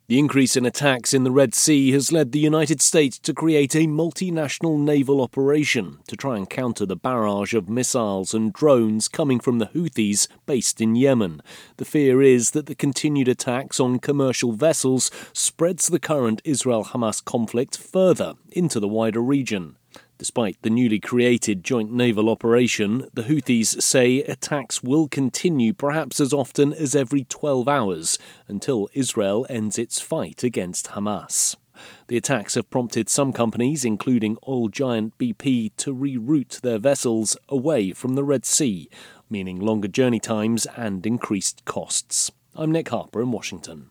The increase in attacks in the Red Sea has led the United States to create a multinational naval operation to try and counter the barrage of missiles and drones coming from the Houthis based in Yemen. The fear is that the continued attacks on commercial vessels spreads the current Israel-Hamas conflict further into the wider region. Despite the newly created joint naval operation, the Houthis say attacks will continue perhaps as often as every 12 hours until Israel ends its fight against Hamas. The attacks have prompted some companies, including oil giant BP, to reroute their vessels away from the Red Sea, meaning longer journey times and increased costs. I'm Nick Harper in Washington.